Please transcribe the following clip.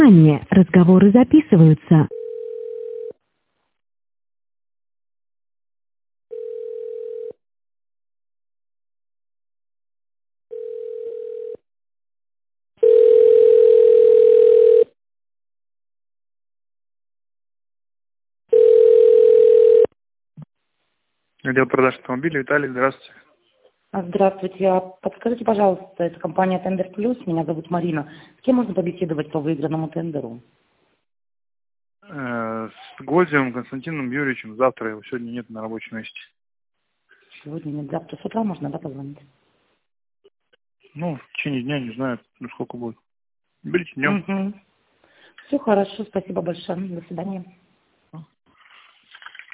Внимание, разговоры записываются. Отдел продаж автомобилей. Виталий, здравствуйте. Здравствуйте. Подскажите, пожалуйста, это компания Тендер Плюс, меня зовут Марина. С кем можно побеседовать по выигранному тендеру? С Гвоздевым Константином Юрьевичем завтра, его сегодня нет на рабочем месте. Сегодня нет, завтра с утра можно, да, позвонить? Ну, в течение дня, не знаю, сколько будет. Берите днем. Угу. Все хорошо, спасибо большое. До свидания.